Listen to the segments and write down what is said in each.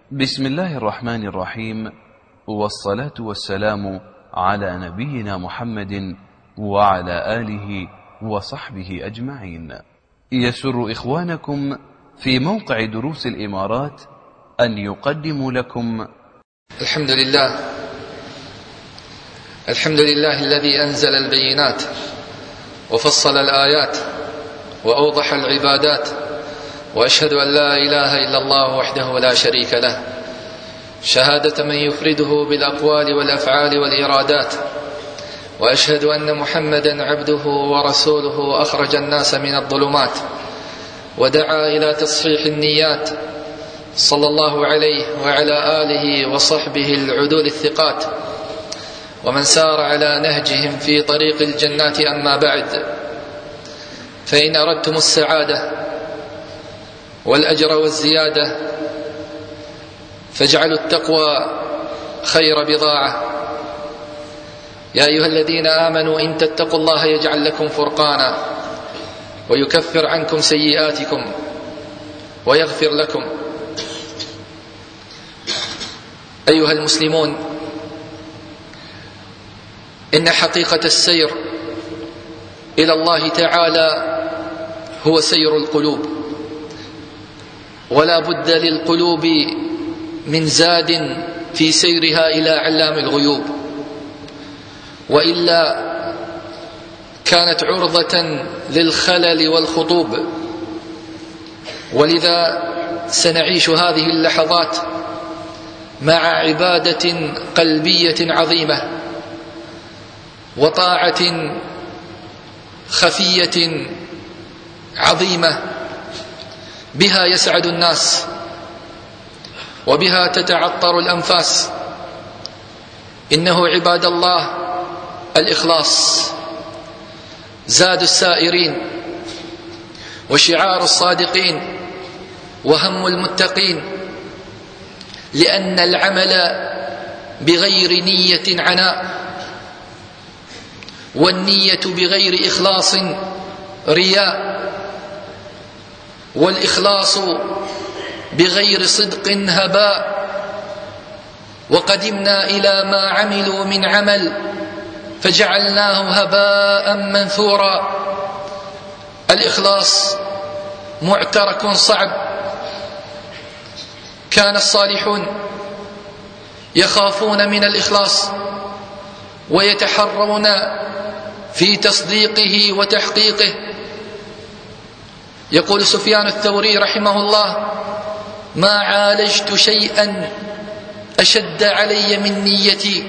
بسم الله الرحمن الرحيم، والصلاة والسلام على نبينا محمد وعلى آله وصحبه أجمعين. يسر إخوانكم في موقع دروس الإمارات أن يقدموا لكم الحمد لله الذي أنزل البينات وفصل الآيات وأوضح العبادات، وأشهد أن لا إله إلا الله وحده لا شريك له، شهادة من يفرده بالأقوال والأفعال والإرادات. وأشهد أن محمدا عبده ورسوله أخرج الناس من الظلمات ودعا إلى تصحيح النيات، صلى الله عليه وعلى آله وصحبه العدول الثقات ومن سار على نهجهم في طريق الجنات. أما بعد، فإن أردتم السعادة والأجر والزيادة فاجعلوا التقوى خير بضاعة. يا أيها الذين آمنوا إن تتقوا الله يجعل لكم فرقانا ويكفر عنكم سيئاتكم ويغفر لكم. أيها المسلمون، إن حقيقة السير إلى الله تعالى هو سير القلوب، ولا بد للقلوب من زاد في سيرها إلى علام الغيوب، وإلا كانت عرضة للخلل والخطوب. ولذا سنعيش هذه اللحظات مع عبادة قلبية عظيمة وطاعة خفية عظيمة، بها يسعد الناس وبها تتعطر الأنفاس. إنه عباد الله الإخلاص زاد السائرين وشعار الصادقين وهم المتقين، لأن العمل بغير نية عناء، والنية بغير إخلاص رياء، والإخلاص بغير صدق هباء. وقدمنا إلى ما عملوا من عمل فجعلناه هباء منثورا. الإخلاص معترك صعب. كان الصالحون يخافون من الإخلاص ويتحرون في تصديقه وتحقيقه. يقول سفيان الثوري رحمه الله: ما عالجت شيئا أشد علي من نيتي.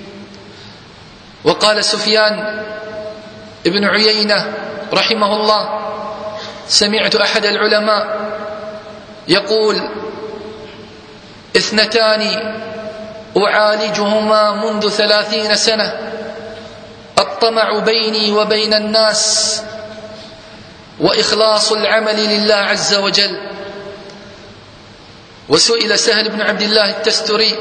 وقال سفيان ابن عيينة رحمه الله: سمعت أحد العلماء يقول: 2 أعالجهما منذ 30 سنة، الطمع بيني وبين الناس، وإخلاص العمل لله عز وجل. وسئل سهل بن عبد الله التستري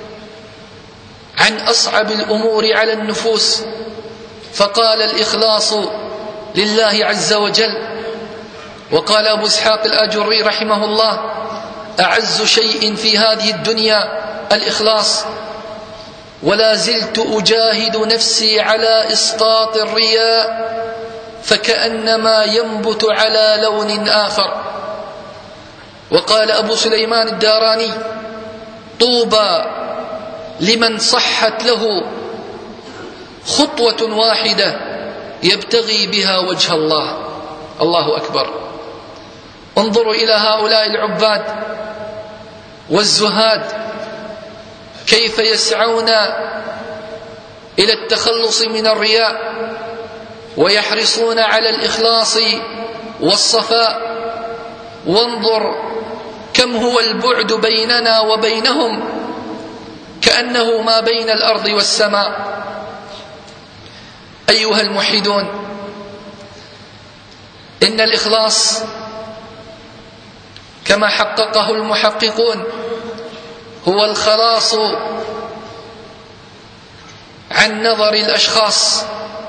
عن أصعب الأمور على النفوس، فقال: الإخلاص لله عز وجل. وقال أبو إسحاق الآجري رحمه الله: أعز شيء في هذه الدنيا الإخلاص، ولا زلت أجاهد نفسي على إسقاط الرياء فكأنما ينبت على لون آخر. وقال أبو سليمان الداراني: طوبى لمن صحت له خطوة واحدة يبتغي بها وجه الله. الله أكبر. انظروا إلى هؤلاء العباد والزهاد كيف يسعون إلى التخلص من الرياء ويحرصون على الإخلاص والصفاء. وانظر كم هو البعد بيننا وبينهم، كأنه ما بين الأرض والسماء. أيها الموحدون، إن الإخلاص كما حققه المحققون هو الخلاص عن نظر الأشخاص.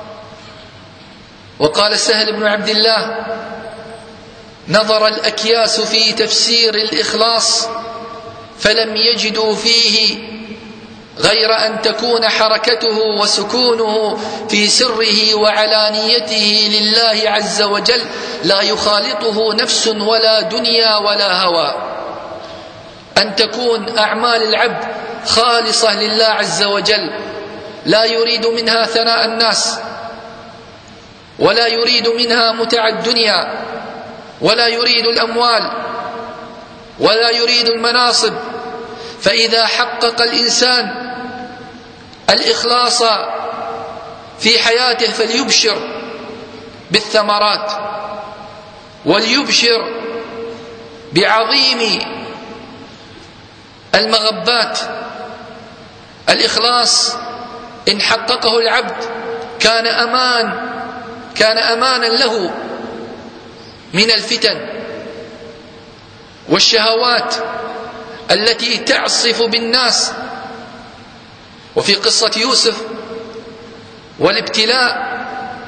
وقال سهل بن عبد الله: نظر الأكياس في تفسير الإخلاص فلم يجدوا فيه غير أن تكون حركته وسكونه في سره وعلانيته لله عز وجل، لا يخالطه نفس ولا دنيا ولا هوى. أن تكون أعمال العبد خالصة لله عز وجل، لا يريد منها ثناء الناس، ولا يريد منها متع الدنيا، ولا يريد الأموال، ولا يريد المناصب. فإذا حقق الإنسان الإخلاص في حياته فليبشر بالثمرات، وليبشر بعظيم المغبات. الإخلاص إن حققه العبد كان أمانا له من الفتن والشهوات التي تعصف بالناس. وفي قصة يوسف والابتلاء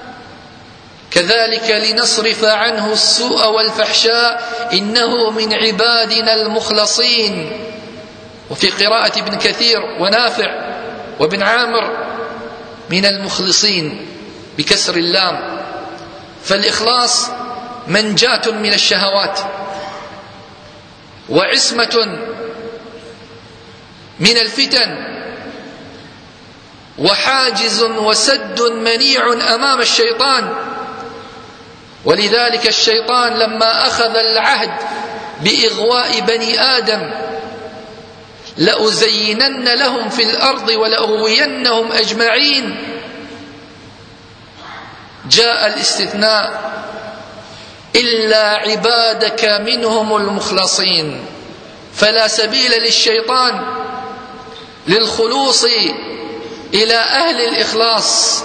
كذلك لنصرف عنه السوء والفحشاء إنه من عبادنا المخلصين. وفي قراءة ابن كثير ونافع وابن عامر من المخلصين بكسر اللام. فالإخلاص منجاة من الشهوات، وعصمة من الفتن، وحاجز وسد منيع أمام الشيطان. ولذلك الشيطان لما أخذ العهد بإغواء بني آدم لأزينن لهم في الأرض ولأغوينهم أجمعين، جاء الاستثناء إلا عبادك منهم المخلصين. فلا سبيل للشيطان للخلوص إلى أهل الإخلاص.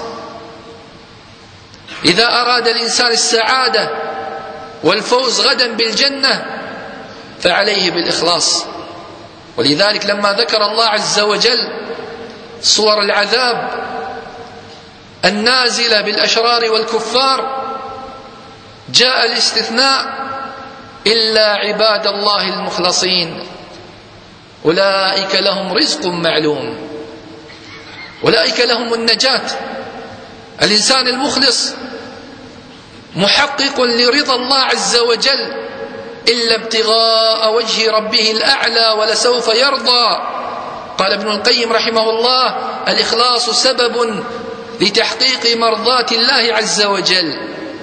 إذا أراد الإنسان السعادة والفوز غدا بالجنة فعليه بالإخلاص. ولذلك لما ذكر الله عز وجل صور العذاب النازلة بالأشرار والكفار جاء الاستثناء إلا عباد الله المخلصين أولئك لهم رزق معلوم، أولئك لهم النجاة. الإنسان المخلص محقق لرضا الله عز وجل إلا ابتغاء وجه ربه الأعلى ولسوف يرضى. قال ابن القيم رحمه الله: الإخلاص سبب لتحقيق مرضاة الله عز وجل.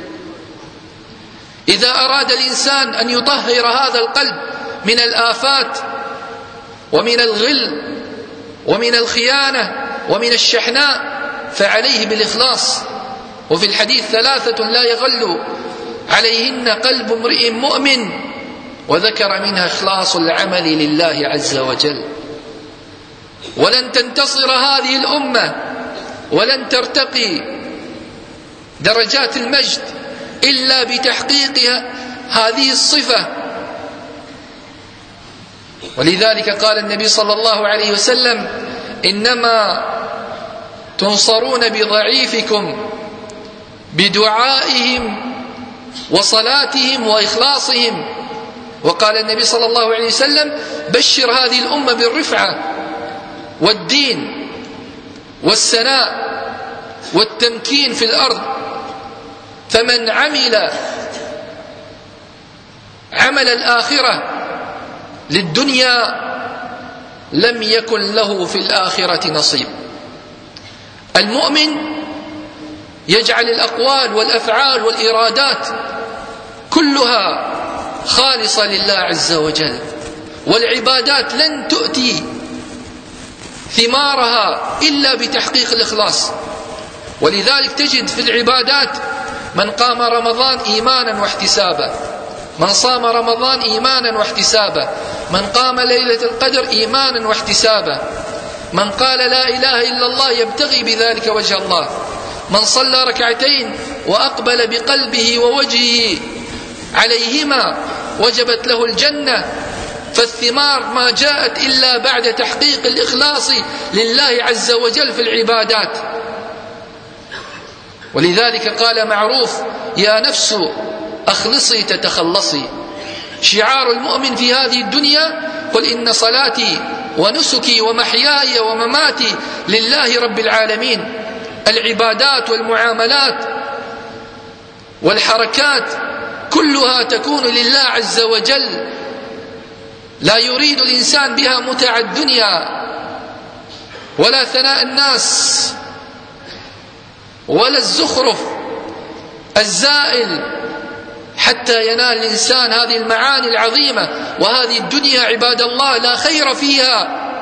إذا أراد الإنسان أن يطهر هذا القلب من الآفات ومن الغل ومن الخيانة ومن الشحناء فعليه بالإخلاص. وفي الحديث 3 لا يغل عليهن قلب امرئ مؤمن، وذكر منها إخلاص العمل لله عز وجل. ولن تنتصر هذه الأمة ولن ترتقي درجات المجد إلا بتحقيقها هذه الصفة. ولذلك قال النبي صلى الله عليه وسلم: إنما تنصرون بضعيفكم بدعائهم وصلاتهم وإخلاصهم. وقال النبي صلى الله عليه وسلم: بشر هذه الأمة بالرفعة والدين والسناء والتمكين في الأرض. فمن عمل الآخرة للدنيا لم يكن له في الآخرة نصيب. المؤمن يجعل الأقوال والأفعال والإرادات كلها خالصة لله عز وجل، والعبادات لن تؤتي ثمارها إلا بتحقيق الإخلاص. ولذلك تجد في العبادات من قام رمضان إيمانا واحتسابا، من صام رمضان إيمانا واحتسابا، من قام ليلة القدر إيمانا واحتسابا، من قال لا إله إلا الله يبتغي بذلك وجه الله، من صلى ركعتين وأقبل بقلبه ووجهه عليهما وجبت له الجنة. فالثمار ما جاءت إلا بعد تحقيق الإخلاص لله عز وجل في العبادات. ولذلك قال معروف: يا نفس أخلصي تتخلصي. شعار المؤمن في هذه الدنيا قل إن صلاتي ونسكي ومحياي ومماتي لله رب العالمين. العبادات والمعاملات والحركات كلها تكون لله عز وجل، لا يريد الإنسان بها متع الدنيا ولا ثناء الناس ولا الزخرف الزائل حتى ينال الإنسان هذه المعاني العظيمة. وهذه الدنيا عباد الله لا خير فيها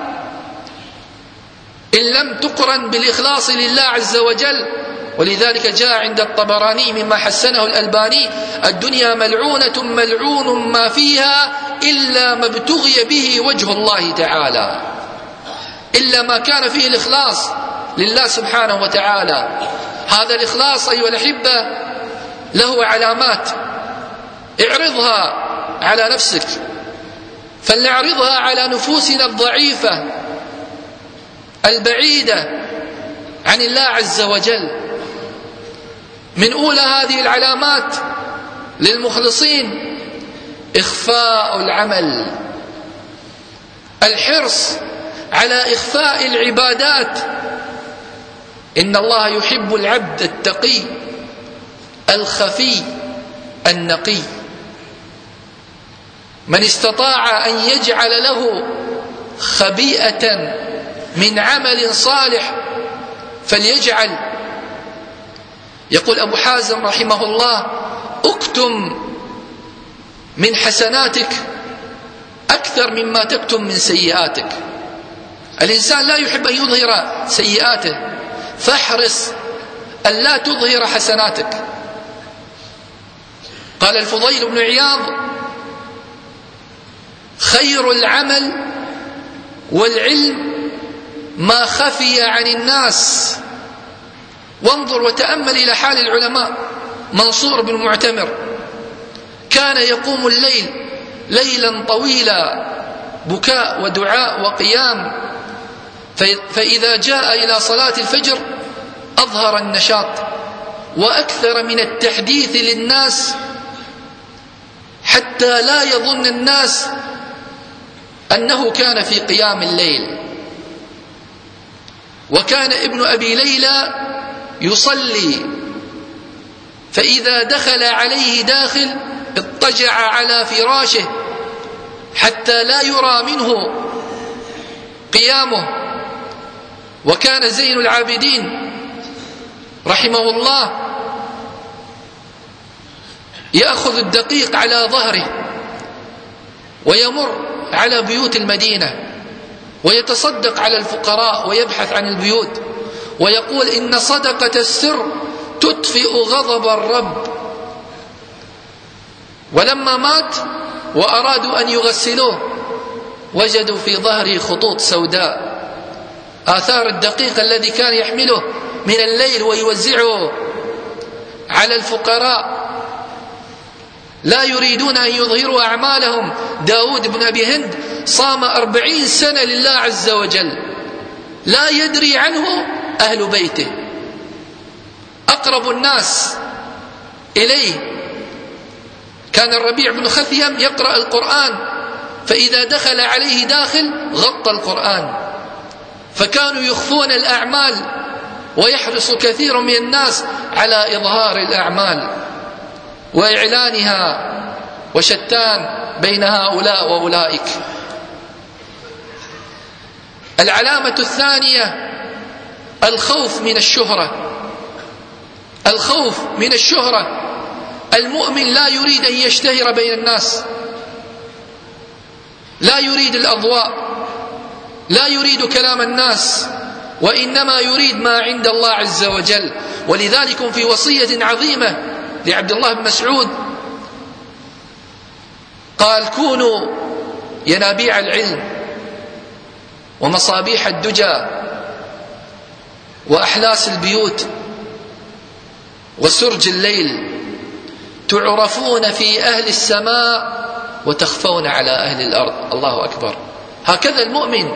إن لم تقرن بالإخلاص لله عز وجل. ولذلك جاء عند الطبراني مما حسنه الألباني: الدنيا ملعونة ملعون ما فيها إلا ما ابتغي به وجه الله تعالى، إلا ما كان فيه الإخلاص لله سبحانه وتعالى. هذا الإخلاص أيها الأحبة له علامات، اعرضها على نفسك، فلنعرضها على نفوسنا الضعيفة البعيدة عن الله عز وجل. من أولى هذه العلامات للمخلصين إخفاء العمل، الحرص على إخفاء العبادات. إن الله يحب العبد التقي الخفي النقي. من استطاع أن يجعل له خبيئة من عمل صالح فليجعل. يقول أبو حازم رحمه الله: اكتم من حسناتك أكثر مما تكتم من سيئاتك. الإنسان لا يحب أن يظهر سيئاته، فاحرص أن لا تظهر حسناتك. قال الفضيل بن عياض: خير العمل والعلم ما خفي عن الناس. وانظر وتأمل إلى حال العلماء. منصور بن معتمر كان يقوم الليل ليلا طويلا، بكاء ودعاء وقيام، فإذا جاء إلى صلاة الفجر أظهر النشاط وأكثر من التحديث للناس حتى لا يظن الناس أنه كان في قيام الليل. وكان ابن أبي ليلى يصلي، فإذا دخل عليه داخل اضطجع على فراشه حتى لا يرى منه قيامه. وكان زين العابدين رحمه الله يأخذ الدقيق على ظهره ويمر على بيوت المدينة ويتصدق على الفقراء ويبحث عن البيوت، ويقول: إن صدقة السر تطفئ غضب الرب. ولما مات وأرادوا أن يغسلوه وجدوا في ظهره خطوط سوداء، آثار الدقيق الذي كان يحمله من الليل ويوزعه على الفقراء. لا يريدون أن يظهروا أعمالهم. داود بن أبي هند صام 40 سنة لله عز وجل، لا يدري عنه أهل بيته، أقرب الناس إليه كان الربيع بن خثيم يقرأ القرآن، فإذا دخل عليه داخل غطى القرآن. فكانوا يخفون الأعمال ويحرص كثير من الناس على إظهار الأعمال وإعلانها، وشتان بين هؤلاء وأولئك. العلامة الثانية الخوف من الشهرة. الخوف من الشهرة. المؤمن لا يريد أن يشتهر بين الناس، لا يريد الأضواء، لا يريد كلام الناس، وإنما يريد ما عند الله عز وجل. ولذلك في وصية عظيمة لعبد الله بن مسعود قال: كونوا ينابيع العلم ومصابيح الدجى وأحلاس البيوت وسرج الليل، تعرفون في أهل السماء وتخفون على أهل الأرض. الله أكبر. هكذا المؤمن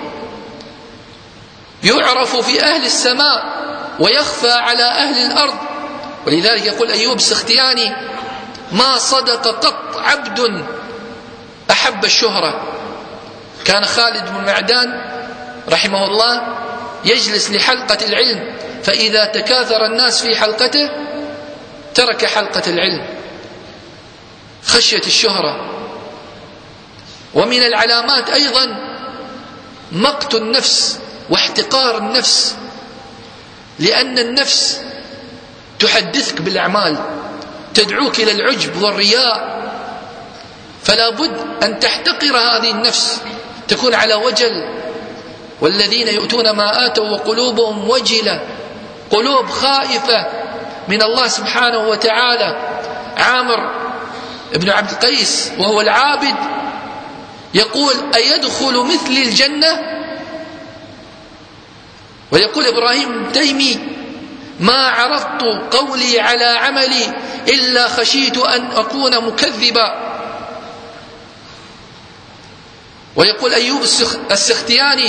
يعرف في أهل السماء ويخفى على أهل الأرض. ولذلك يقول أيوب السختياني: ما صدق قط عبد أحب الشهرة كان خالد بن معدان رحمه الله يجلس لحلقة العلم، فإذا تكاثر الناس في حلقته ترك حلقة العلم خشية الشهرة. ومن العلامات أيضا مقت النفس واحتقار النفس، لأن النفس تحدثك بالأعمال، تدعوك إلى العجب والرياء، فلا بد أن تحتقر هذه النفس، تكون على وجل. والذين يؤتون ما آتوا وقلوبهم وجلة، قلوب خائفة من الله سبحانه وتعالى. عامر بن عبد القيس وهو العابد يقول: أيدخل مثل الجنة؟ ويقول إبراهيم التيمي: ما عرضت قولي على عملي إلا خشيت أن أكون مكذبا. ويقول أيوب السختياني: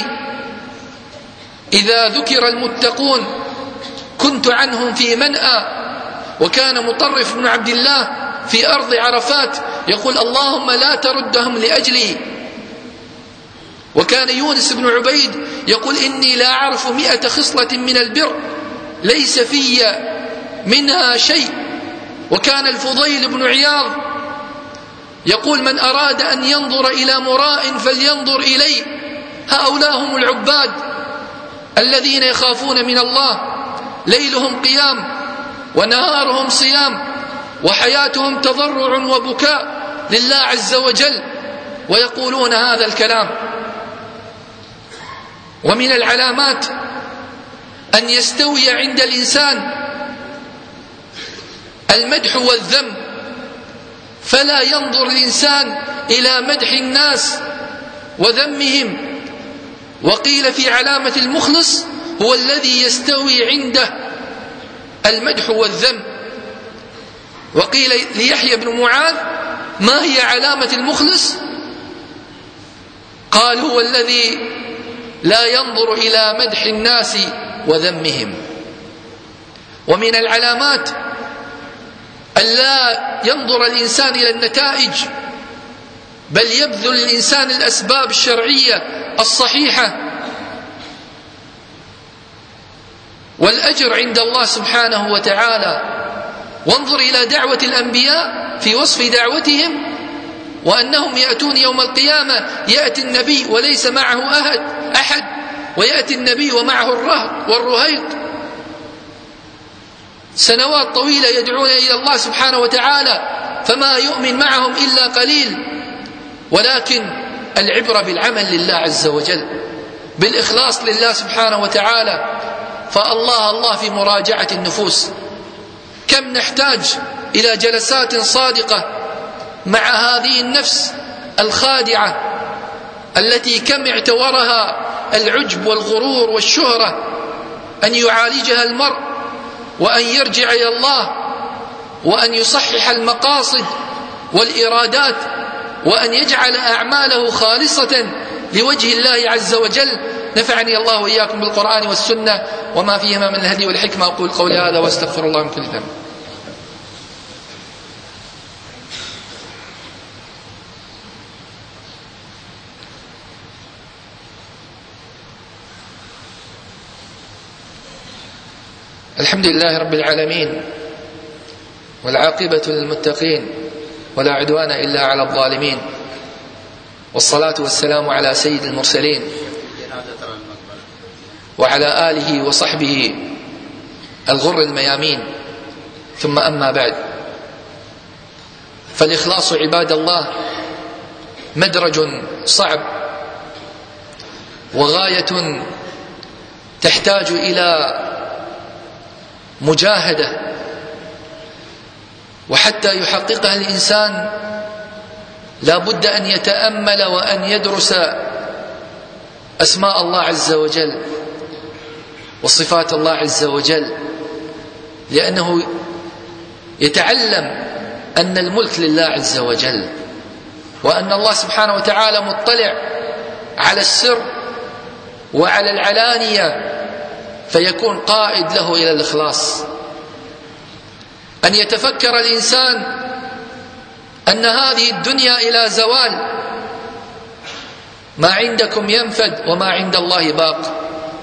إذا ذكر المتقون كنت عنهم في منأى. وكان مطرف بن عبد الله في أرض عرفات يقول: اللهم لا تردهم لأجلي. وكان يونس بن عبيد يقول: إني لا أعرف 100 خصلة من البر ليس في منها شيء. وكان الفضيل بن عياض يقول: من أراد أن ينظر إلى مراء فلينظر إلي. هؤلاء هم العباد الذين يخافون من الله، ليلهم قيام ونهارهم صيام وحياتهم تضرع وبكاء لله عز وجل، ويقولون هذا الكلام. ومن العلامات أن يستوي عند الإنسان المدح والذم، فلا ينظر الإنسان إلى مدح الناس وذمهم. وقيل في علامة المخلص هو الذي يستوي عنده المدح والذم. وقيل ليحيى بن معاذ: ما هي علامة المخلص؟ قال: هو الذي لا ينظر إلى مدح الناس وذمهم. ومن العلامات أن لا ينظر الإنسان إلى النتائج، بل يبذل الإنسان الأسباب الشرعية الصحيحة، والأجر عند الله سبحانه وتعالى. وانظر إلى دعوة الأنبياء في وصف دعوتهم، وأنهم يأتون يوم القيامة يأتي النبي وليس معه أحد، ويأتي النبي ومعه الرهط والرهيط. سنوات طويلة يدعون إلى الله سبحانه وتعالى فما يؤمن معهم إلا قليل. ولكن العبرة بالعمل لله عز وجل، بالإخلاص لله سبحانه وتعالى. فالله في مراجعة النفوس. كم نحتاج إلى جلسات صادقة مع هذه النفس الخادعة التي كم اعتورها العجب والغرور والشهرة، أن يعالجها المرء وأن يرجع إلى الله، وأن يصحح المقاصد والإرادات، وأن يجعل أعماله خالصة لوجه الله عز وجل. نفعني الله وإياكم بالقرآن والسنة وما فيهما من الهدي والحكمة. أقول قولي هذا واستغفر الله من كل ذنب. الحمد لله رب العالمين، والعاقبة للمتقين، ولا عدوان إلا على الظالمين، والصلاة والسلام على سيد المرسلين وعلى آله وصحبه الغر الميامين. ثم أما بعد، فالإخلاص عباد الله مدرج صعب، وغاية تحتاج إلى مجاهدة، وحتى يحققها الإنسان لا بد أن يتأمل وأن يدرس أسماء الله عز وجل وصفات الله عز وجل، لأنه يتعلم أن الملك لله عز وجل، وأن الله سبحانه وتعالى مطلع على السر وعلى العلانية، فيكون قائد له إلى الإخلاص. أن يتفكر الإنسان أن هذه الدنيا إلى زوال، ما عندكم ينفد وما عند الله باق.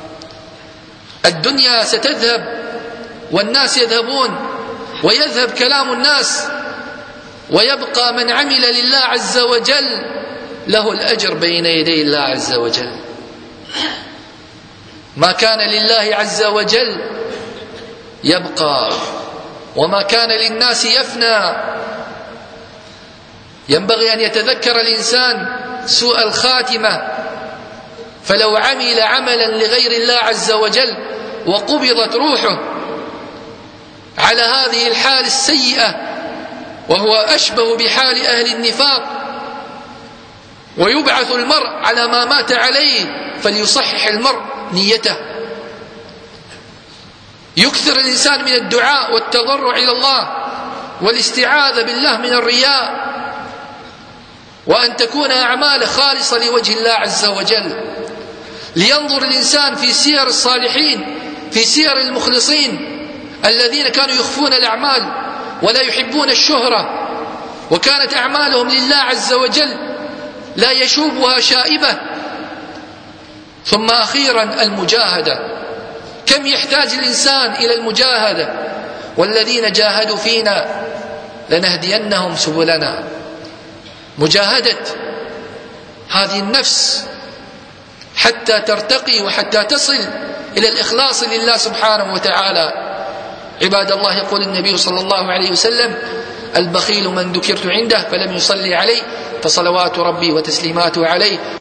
الدنيا ستذهب والناس يذهبون ويذهب كلام الناس، ويبقى من عمل لله عز وجل له الأجر بين يدي الله عز وجل. ما كان لله عز وجل يبقى، وما كان للناس يفنى. ينبغي أن يتذكر الإنسان سوء الخاتمة، فلو عمل عملا لغير الله عز وجل وقبضت روحه على هذه الحال السيئة، وهو أشبه بحال أهل النفاق، ويبعث المرء على ما مات عليه، فليصحح المرء نيته. يكثر الإنسان من الدعاء والتضرع إلى الله والاستعاذة بالله من الرياء، وأن تكون أعماله خالصة لوجه الله عز وجل. لينظر الإنسان في سير الصالحين، في سير المخلصين الذين كانوا يخفون الأعمال ولا يحبون الشهرة، وكانت أعمالهم لله عز وجل لا يشوبها شائبة. ثم أخيرا المجاهدة. كم يحتاج الإنسان إلى المجاهدة، والذين جاهدوا فينا لنهدينهم سبلنا. مجاهدة هذه النفس حتى ترتقي وحتى تصل إلى الإخلاص لله سبحانه وتعالى. عباد الله، يقول النبي صلى الله عليه وسلم: البخيل من ذكرت عنده فلم يصلي عليه فصلوات ربي وتسليماته عليه